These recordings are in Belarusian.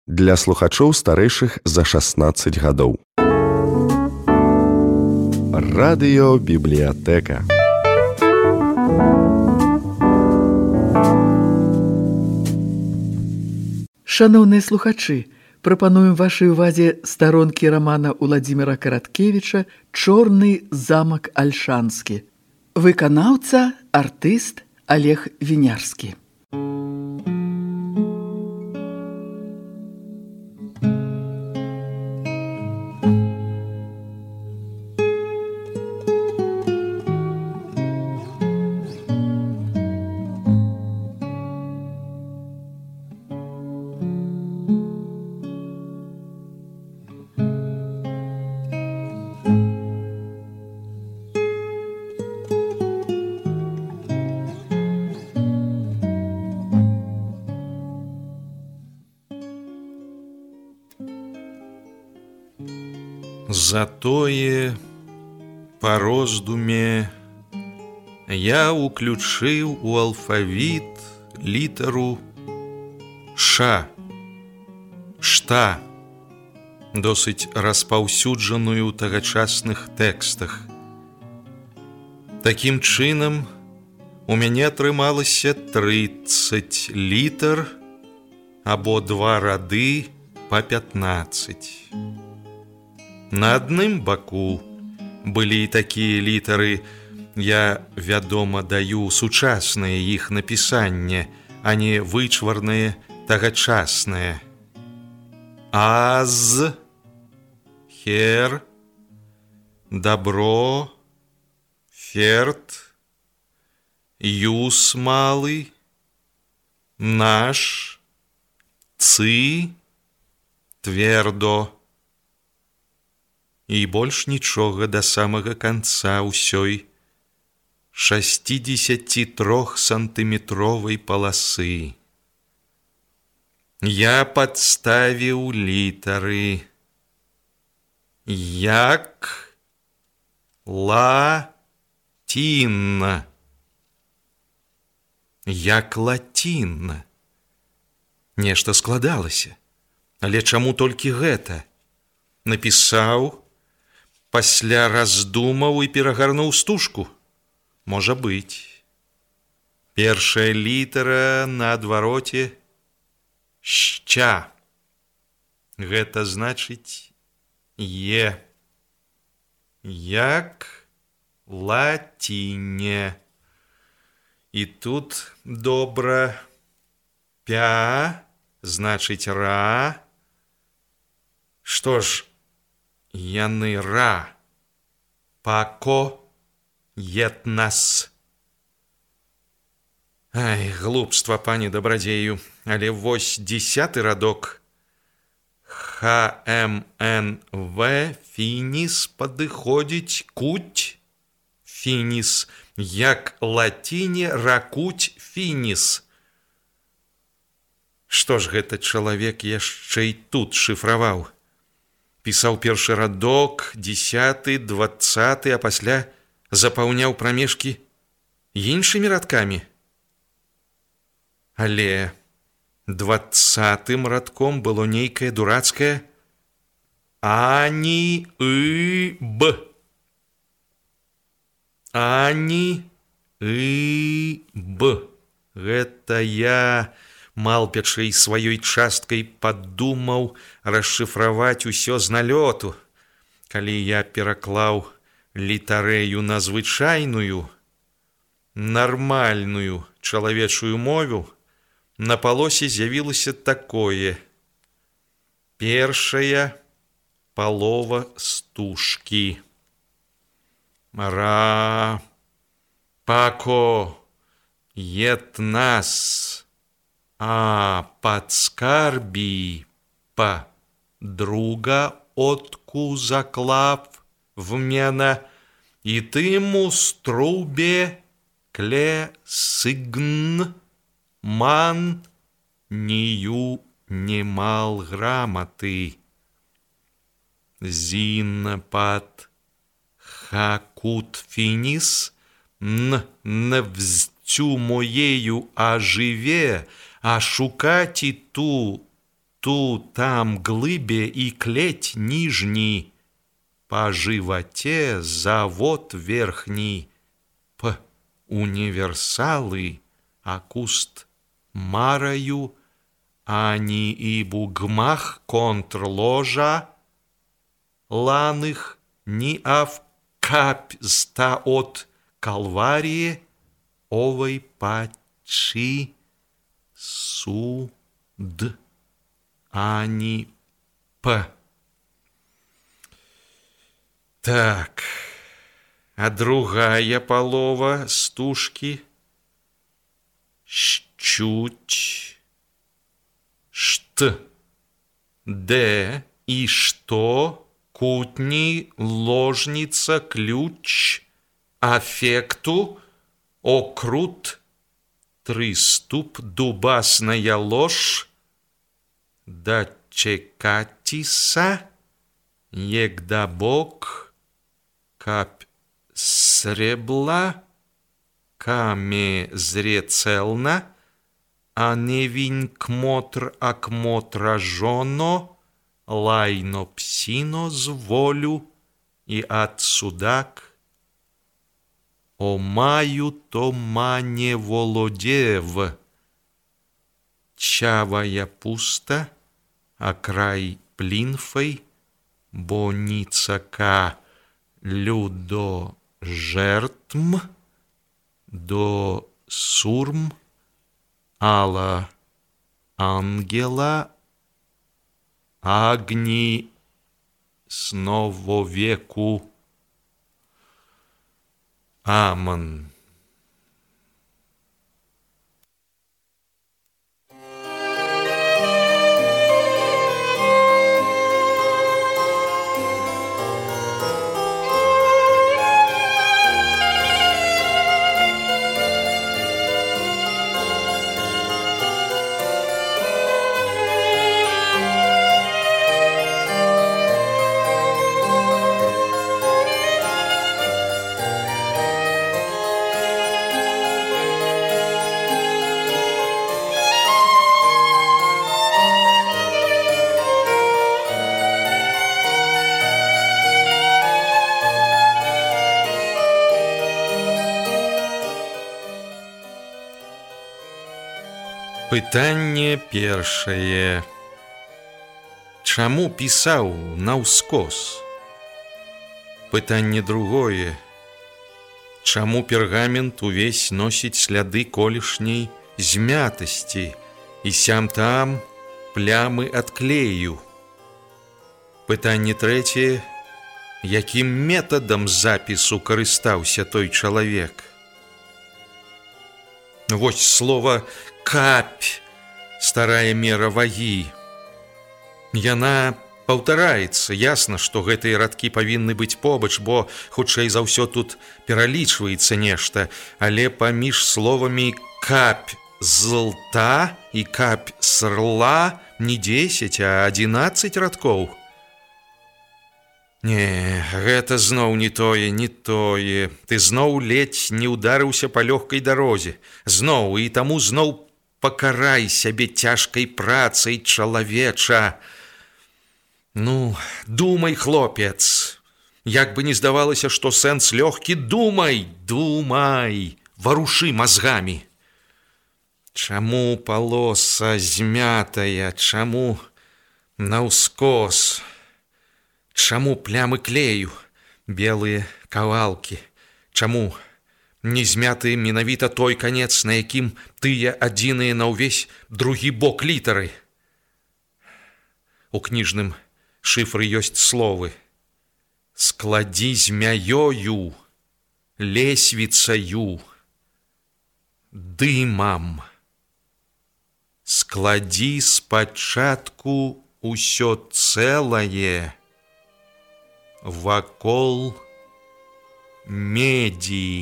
для слухачоў старэйшых за 16 гадоў. Радыёбібліятэка. Шаноўныя слухачы, прапануем вашай увазе старонкі рамана Уладзіміра Караткевіча «Чорны замак Альшанскі». Выканаўца, артыст Олег Вінярскі. Затое па роздуме я уключыў у алфавіт літару «Ш», «шта», досыць распаўсюджаную ў тагачасных тэкстах. Такім чынам, у мяне атрымалася 30 літар або 2 рады па 15. На адным баку былі і такія літары, я, вядома, даю сучаснае іх напісанне, а не вычварнае тагачаснае. Аз, хер, дабро, ферт, юс малы, наш, цы, твердо. І больш нічога да самага канца ўсёй 63-сантыметровай паласы. Я падставіў літары як латінна. Як латінна. Нешта складалася. Але чаму толькі гэта? Напісаў, пасля раздумаў і перагарнуў стужку. Можа быць. Першая літара на адвароце «ща». Гэта значыць «е». Як латіне. І тут добра. Пя значыць «ра». Што ж, яны ра, пако, етнас. Ай, глупства, пане дабрадзею, але вось 10-ы радок. ХМНВ, фінис, падыходзіць, куть, фінис, як латіне, ракуть, фінис. Што ж гэта чалавек яшчэ і тут шыфраваў? Пісаў першы радок, 10-ы, 20-ы, а пасля запаўняў прамежкі іншымі радкамі. Але 20-м радком было нейкае дурацкае «ані і б». «Ані і б». Гэта я малпячай сваёй часткай падумаў расшыфраваць усё з налёту. Калі я пераклаў літарэю на звычайную, нармальную чалавечую мову, на палосе з'явілася такое. Першая палова стужкі. Ра, пако, етнас. А подскарби по друга отку заклав в мена, и ты му струбе кле сыгн ман нию немал грамоты. Зин под хакут финис н навзцю моею оживе, а шукать и ту ту там глыбе и клеть нижний, по животе завод верхний, п универсалы, а куст мараю, ани и бугмах контрложа, ланых ни ав капь ста от калварии, овой пачи суд, ани п. Так, а другая полова стужки щуть, шт, д и что, кутни, ложница, ключ, аффекту, окрут, триступ, дубасная ложь, дачекатиса, егдабок, капь сребла, каме зрецелна, а невинь кмотр акмотра жоно, лайно псино зволю и от судак. О маю то мане володев, чавая пуста, а край плинфой, боницака людо жертм, до сурм, ала ангела, агни с нововеку. Амон. Пытанне першае. Чаму пісаў наўскос? Пытанне другое. Чаму пергамент увесь носіць сляды колішняй змятасці і сям-там плямы ад клею? Пытанне трэцяе. Якім метадам запісу карыстаўся той чалавек? Вось слова «капь» – старая мера вагі. Яна паўтараецца. Ясна, што гэтыя радкі павінны быць побач, бо, хутчэй за ўсё, тут пералічваецца нешта. Але паміж словамі «капь злта» і «капь срла» не 10, а 11 радкоў. Не, гэта зноў не тое, не тое. Ты зноў ледзь не ўдарыўся па лёгкай дарозе. Зноў, і таму зноў пакарай сябе цяжкай працай, чалавеча. Ну, думай, хлопец. Як бы не здавалася, што сэнс лёгкі, думай, думай, варушы мазгамі. Чаму палоса змятая, чаму наўскос? Чаму плямы клею, белыя кавалкі? Чаму не змяты менавіта той канец, на якім тыя адзіныя на ўвесь другі бок літары? У кніжным шыфры ёсць словы: складзі змяёю, лесвіцаю, дымам. Складзі спачатку ўсё цэлае вакол меді.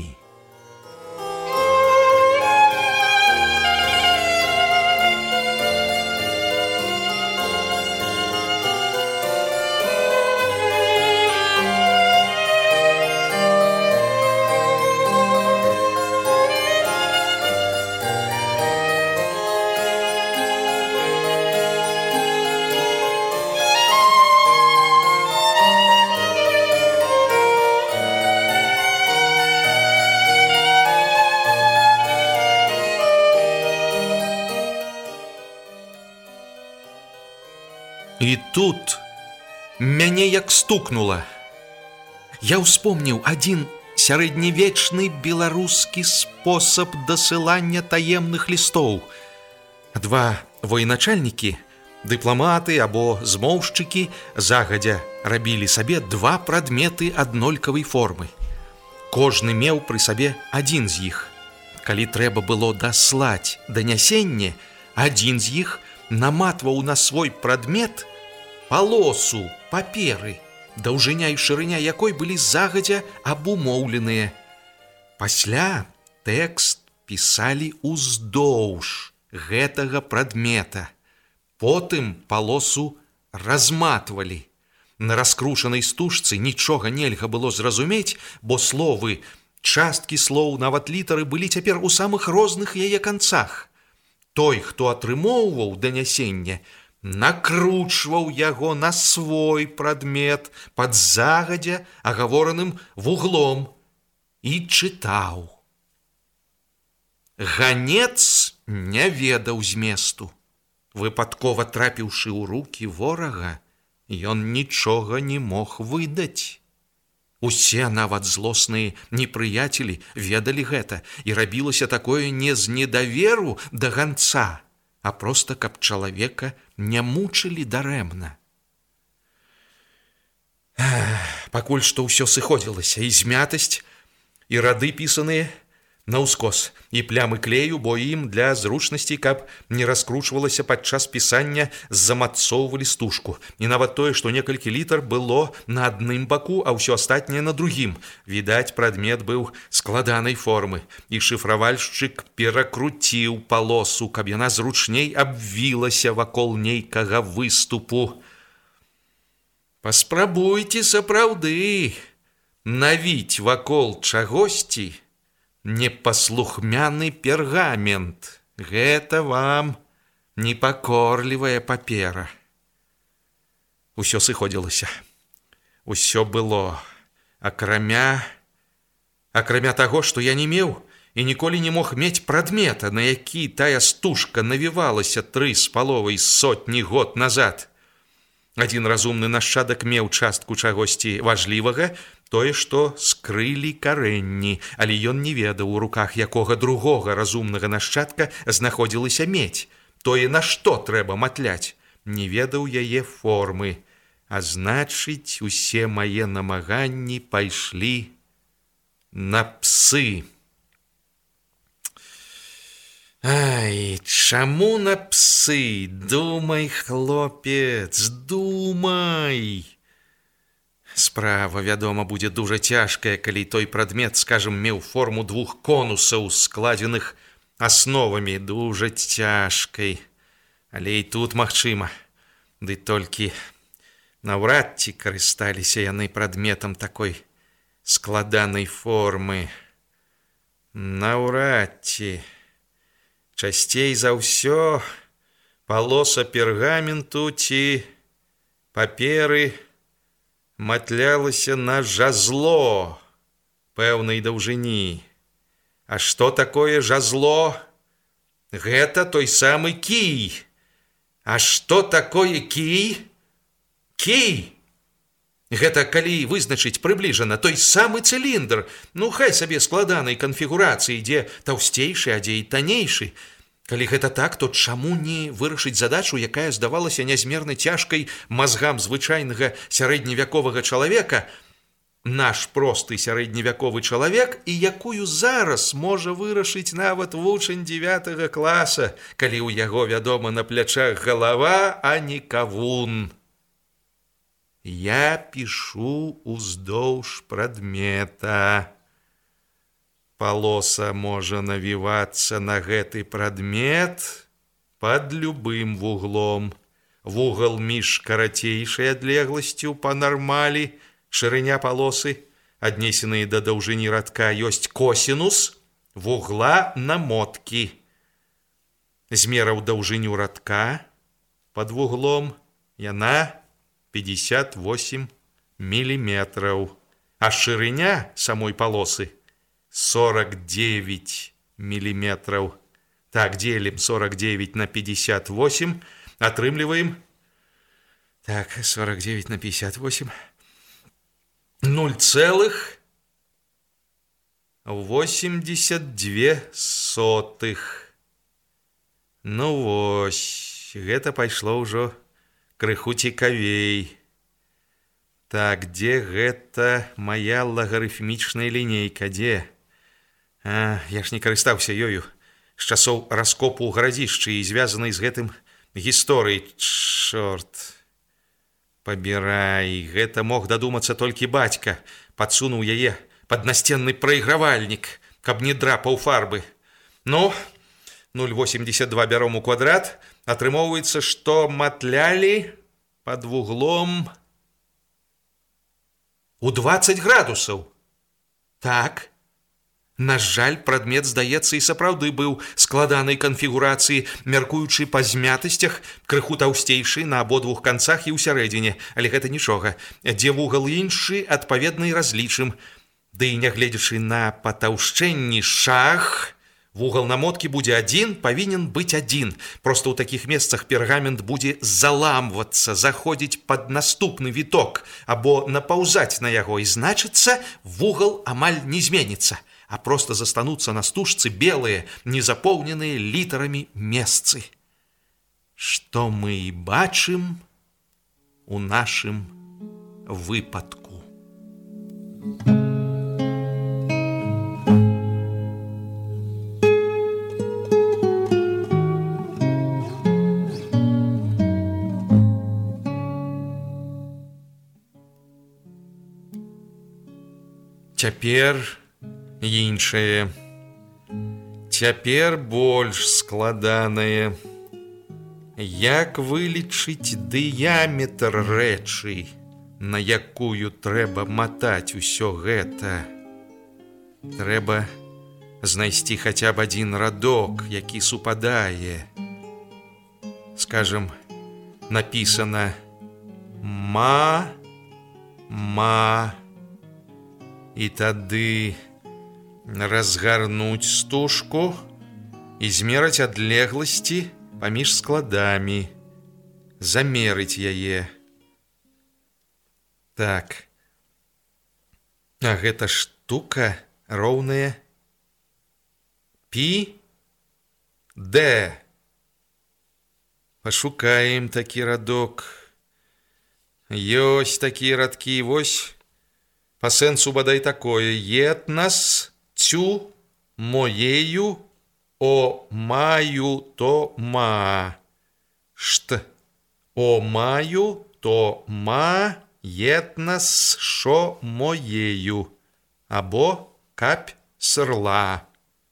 І тут мяне як стукнула. Я ўспомніў адзін сярэднявечны беларускі спосаб дасылання таемных лістоў. Два военачальнікі, дыпламаты або змоўшчыкі загадзя рабілі сабе два прадметы аднолькавай формы. Кожны меў пры сабе адзін з іх. Калі трэба было даслаць данясенне, адзін з іх наматваў на свой прадмет палосу паперы, даўжыня і шырыня якой былі загадзя абумоўленыя. Пасля тэкст пісалі ўздоўж гэтага прадмета. Потым палосу разматвалі. На раскручанай стужцы нічога нельга было зразумець, бо словы, часткі слоў, нават літары былі цяпер у самых розных яе канцах. Той, хто атрымоўваў данясенне, накручваў яго на свой прадмет пад загадзя агавораным вуглом і чытаў. Ганец не ведаў зместу. Выпадкова трапіўшы ў рукі ворага, ён нічога не мог выдаць. Усе, нават злосныя непрыяцелі, ведалі гэта, і рабілася такое не з недаверу да ганца, а проста каб чалавека не мучылі дарэмна. Пакуль што ўсё сыходзілася, і змятасць, і рады пісаныя наўскос, і плямы клею, бо ім для зручнасці, каб не раскручвалася падчас пісання, замацоўвалі стужку. І нават тое, што некалькі літар было на адным баку, а ўсё астатняе на другім. Відаць, прадмет быў складанай формы, і шыфравальшчык перакруціў палосу, каб яна зручней абвілася вакол нейкага выступу. Паспрабуйце сапраўды навіць вакол чагосьці непаслухмяны пергамент. Гэта вам непакорлівая папера. Усё сыходзілася. Усё было. Акрамя таго, што я не меў і ніколі не мог мець прадмета, на які тая стужка навівалася 3,5 сотні год назад. Адзін разумны нашчадак меў частку чагосьці важлівага, тое, што скрылі карэнні, але ён не ведаў, у руках якога другога разумнага нашчадка знаходзілася медзь. Тое, на што трэба матляць, не ведаў яе формы, а значыць, усе мае намаганні пайшлі на псы. Ай, чаму на псы? Думай, хлопец, думай! Справа, вядома, будзе дужа цяжкая, калі той прадмет, скажам, меў форму 2 конусаў, складзеных асновамі, дужа цяжкай. Але і тут магчыма. Ды толькі наўрад ці карысталіся яны прадметам такой складанай формы. Наўрад ці. Часцей за ўсё палоса пергаменту ці паперы матлялася на жазло пэўнай даўжыні. А што такое жазло? Гэта той самы кій. А што такое кій? Кій! Гэта, калі вызначыць прыбліжана, той самы цыліндр, хай сабе складанай канфігурацыі, дзе таўсцейшы, а дзе і таннейшы. Калі гэта так, то чаму не вырашыць задачу, якая здавалася нязмерна цяжкай мазгам звычайнага сярэдневяковага чалавека, наш просты сярэдневяковы чалавек, і якую зараз можа вырашыць нават вучань 9 класа, калі ў яго, вядома, на плячах галава, а не кавун. Я пішу уздоўж прадмета. Палоса можа навівацца на гэты прадмет пад любым вуглом. Вугал між карацейшай адлегласцю па нармалі, шырыня палосы, аднесеныя да даўжыні радка, ёсць косінус вугла намоткі. Змераў даўжыню радка пад вуглом, яна 58 міліметраў, а шырыня самой палосы 49 міліметраў. Так, делим 49 на 58, атрымліваем Так, 49 на 58. 0,82. Ну вось, гэта пайшло ўжо крыху цікавей. Так, дзе гэта моя лагарыфмічная лінейка, дзе? Я ж не карыстаўся ёю з часоў раскопу ў гарадзішчы і звязанай з гэтым гісторыяй. Чорт. Пабірай, гэта мог дадумацца толькі бацька. Падсунуў яе пад настенны прайгравальнік, каб не драпаў фарбы. Ну, 0,82 бяром у квадрат. Атрымоўваецца, што матлялі пад вуглом у 20 градусаў. Так. На жаль, прадмет, здаецца, і сапраўды быў складанай канфігурацыі, мяркуючы па змятасцях, крыху таўсцейшы на абодвух канцах і ў сярэдзіне. Але гэта нічога. Дзе вугал іншы, адпаведна і разлічым. Ды і нягледзячы на патаўшчэнні шах, вугал намоткі будзе адзін, павінен быць адзін. Проста ў такіх месцах пергамент будзе заламвацца, заходзіць пад наступны віток або напаўзаць на яго, і значыцца, вугал амаль не зменіцца, а проста застануцца на стужцы белыя, незапоўненыя літарамі месцы. Што мы і бачым у нашым выпадку. Цяпер іншае. Цяпер больш складанае. Як вылічыць дыяметр рэчы, на якую трэба матаць усё гэта? Трэба знайсці хаця б адзін радок, які супадае. Скажам, напісана «ма», «ма». І тады разгарнуць стужку і змераць адлегласці паміж складамі, замерыць яе. Так. А гэта штука роўная пі дэ. Пашукаем такі радок. Ёсць такія радкі, вось. Па сэнсу бадай такое: єднас цю моєю о маю то ма. Шт о маю то ма єднас шо моєю. Або капь сырла.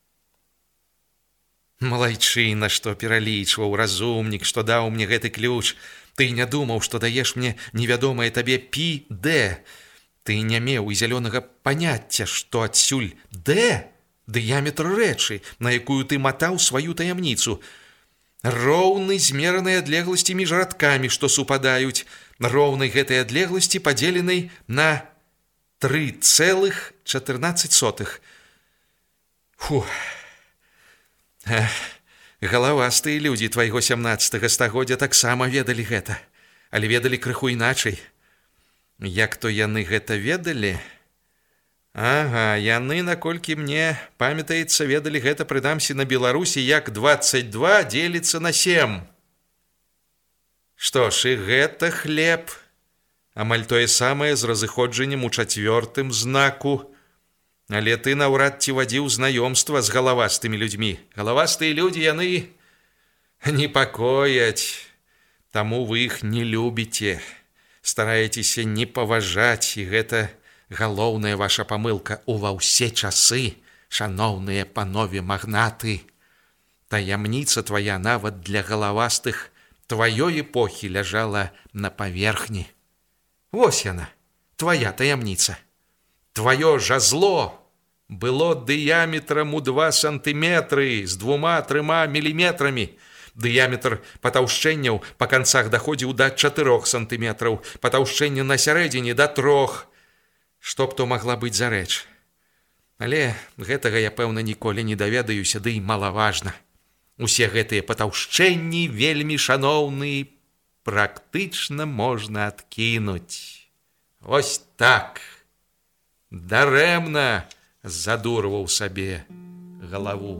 Малайчына, што пералічваў, разумнік, што даў мне гэты ключ. Ты не думаў, што даеш мне невядомае табе пі дэ. Ты не меў і зялёнага паняцця, што адсюль дэ дыяметр рэчы, на якую ты матаў сваю таямніцу. Роўны змеранай адлегласці між радкамі, што супадаюць, роўнай гэтай адлегласці, падзеленай на 3,14. Фу. Галавастыя людзі твайго 17 стагоддзя таксама ведалі гэта, але ведалі крыху іначай. Як то яны гэта ведалі? Ага, яны, наколькі мне памятаецца, ведалі гэта, прынамсі, на Беларусі, як 22 дзеліцца на 7. Што ж, і гэта хлеб. Амаль тое самае з разыходжаннем у 4-м знаку. Але ты наўрад ці вадзіў знаёмства з галавастымі людзьмі. Галавастыя людзі, яны непакояць, таму вы іх не любіце. Стараецеся не паважаць, і гэта галоўная ваша памылка ува ўсе часы, шаноўныя панове магнаты. Таямніца твая нават для галавастых тваёй эпохі ляжала на паверхні. Вось яна, твая таямніца. Тваё жазло было дыяметрам у 2 сантыметры з 2-3 міліметрамі. Дыяметр патаўшчэнняў па канцах даходзіў да 4 сантыметраў, патаўшчэнне на сярэдзіне да 3. Што б то магла быць за рэч? Але гэтага я, пэўна, ніколі не даведаюся, ды і малаважна. Усе гэтыя патаўшчэнні вельмі шаноўны практычна можна адкінуць. Вось так. Дарэмна задурваў сабе галаву.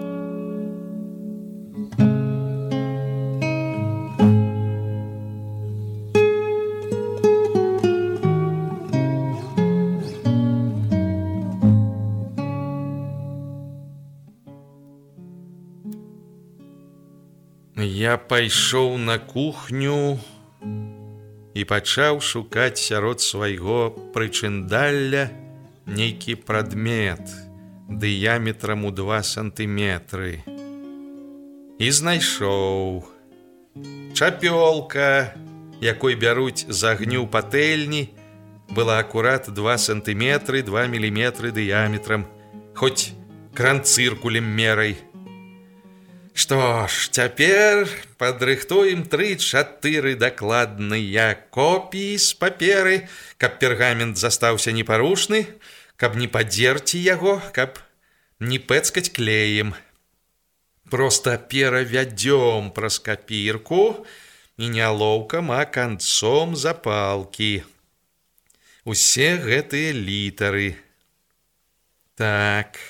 Я пайшоў на кухню і пачаў шукаць сярод свайго прычындалля нейкі прадмет дыяметрам у 2 сантыметры. І знайшоў. Чапёлка, якой бяруць з агню патэльні, была акурат 2 сантыметры 2 міліметры дыяметрам, хоць кранцыркулем мерай. Што ж, цяпер падрыхтуем 3-4 дакладныя копіі з паперы, каб пергамент застаўся непарушны, каб не падзерці яго, каб не пэцкаць клеем. Проста перавядзём праз капірку і не алоўкам, а канцом запалкі. Усе гэтыя літары. Так.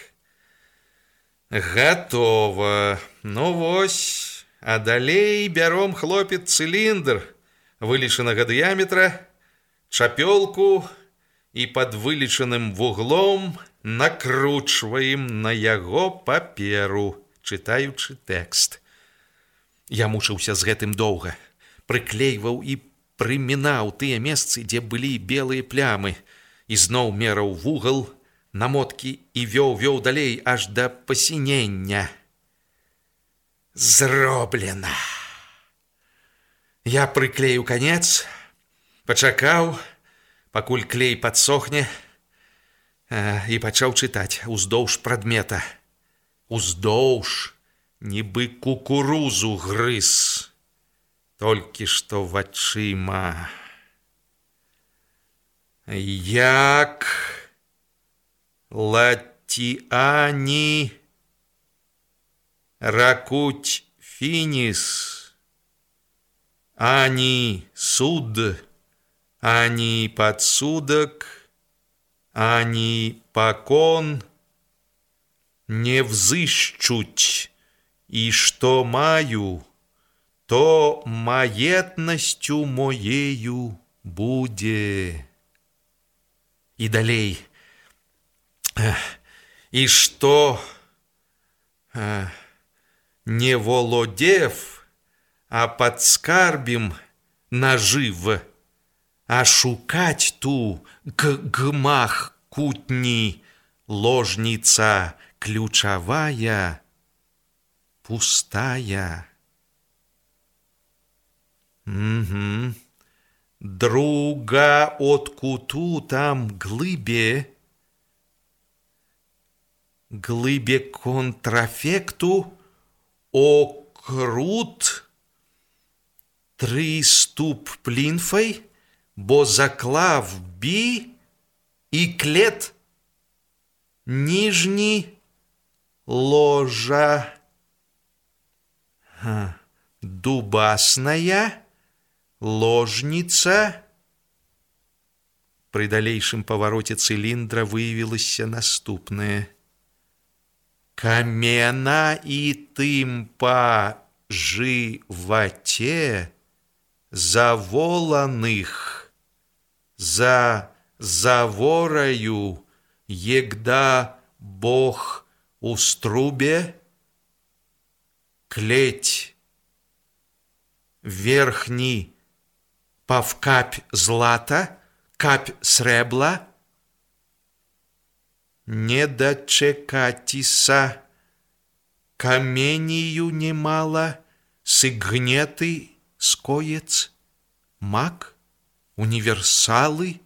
Гатова. Ну вось, а далей бяром, хлопец, цыліндр вылічанага дыяметра, чапёлку і пад вылічаным вуглом накручваем на яго паперу, чытаючы тэкст. Я мучыўся з гэтым доўга, прыклейваў і прымінаў тыя месцы, дзе былі белыя плямы, і зноў мераў вугал, намоткі і вёў далей аж да пасінення. Зроблена. Я прыклею канец, пачакаў, пакуль клей падсохне, і пачаў чытаць уздоўж прадмета. Уздоўж, нібы кукурузу грыз, толькі што вачыма. Як латиани ракуть финис, ани суд, ани подсудок, ани покон не взыщуть, и что маю, то маетностью моею буде. И далей. И что не володев, а подскарбим нажив, а шукать ту гмах кутни ложница ключевая, пустая. Угу. Друга от куту там глыбе контрафекту окрут 3 ступ плинфой, бо заклав би и клет нижний ложа дубасная ложница. При далейшым повороте цилиндра выявилось наступное. Камена и тымпа животе заволаных за заворою, егда Бог уструбе, клеть верхний павкапь злата, капь сребла, не дочекатися, камению немало, сыгнеты, скоец, мак, универсалы,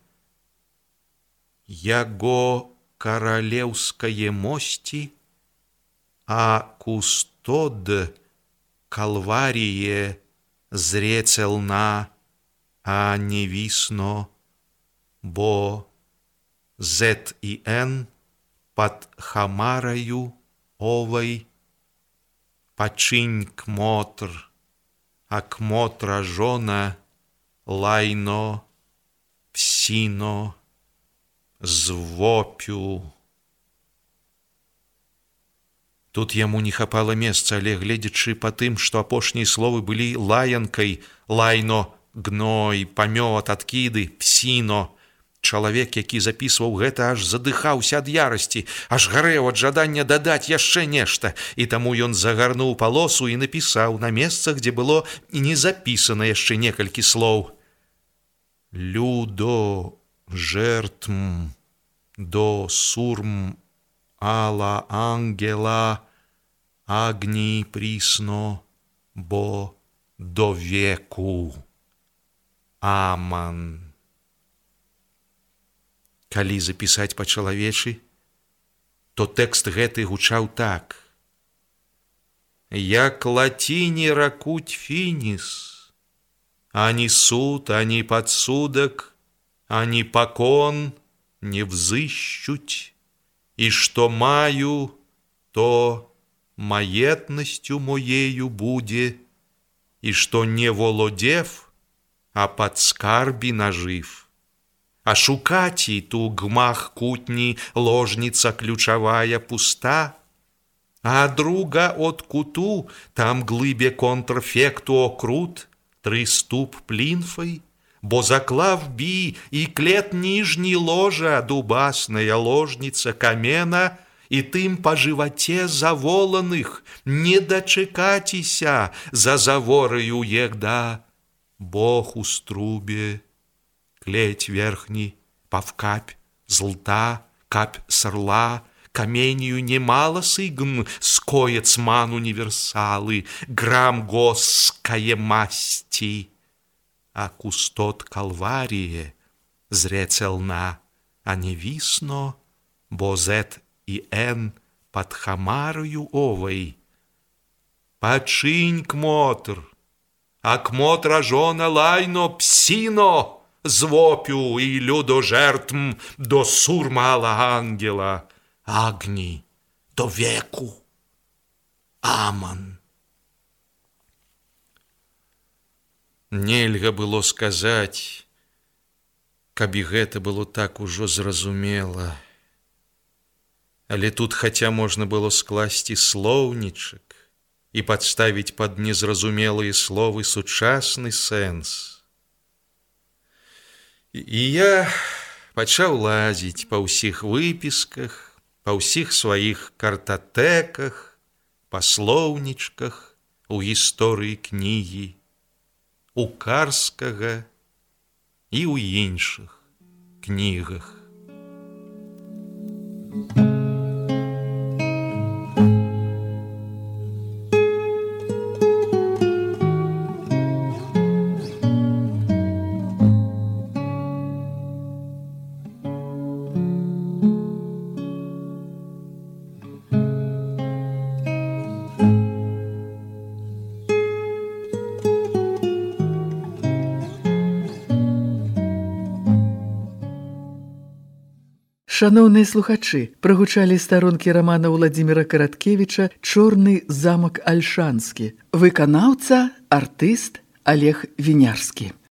яго королевское мости, а кустод калварие зрецелна, а не висно, бо Z и N под хамарою овой починь кмотр, акмотра жона, лайно, псіно, звопю. Тут яму не хапала месца, але гледзячы па тым, што апошнія словы былі лаянкай, лайно, гной, памёт, адкіды, псіно. Чалавек, які запісваў гэта, аж задыхаўся ад ярасці, аж гарэў ад жадання дадаць яшчэ нешта, і таму ён загарнуў палосу і напісаў на месцах, дзе было і не запісана яшчэ некалькі слоў. Людо, жертм, до сурм, ала ангела, агні присно, бо до веку. Аман. Калі запісаць па-чалавечы, то тэкст гэты гучаў так. Як латине ракуть финис, ані суд, ані подсудок, ані покон не взыщуть, и что маю, то маетностью моею буде, и что не володев, а подскарби нажив. А шукать и ту гмах кутни ложница ключевая пуста, а друга от куту там глыбе контрфекту окрут, 3 ступ плинфой, бо заклав би и клет нижний ложа дубасная ложница камена, и тым по животе заволаных не дочекатися за заворою егда. Бог у струбе, клеть верхний, повкапь, злта, капь сорла, каменью немало сыгн, скоец ман универсалы, грамм гоское масти. А кустот калварие зре целна, а не висно, бо зет и эн под хамарою овой. Починь, кмотр, а кмотра жона лайно псино, звопю и людо жертм до сурмала ангела, агни до веку. Аман. Нельга было сказаць, каб і гэта было так ужо зразумела. Але тут хаця можна было скласці слоўнічак і падставіць пад незразумелыя словы сучасны сэнс. І я пачаў лазіць па ўсіх выпісках, па ўсіх сваіх картатэках, па слоўнічках, у гісторыі кнігі, у Карскага і ў іншых кнігах. Шановныя слухачы, прагучалі старонкі рамана Уладзіміра Караткевіча «Чорны замак Альшанскі». Выканаўца, артыст Олег Вінярскі.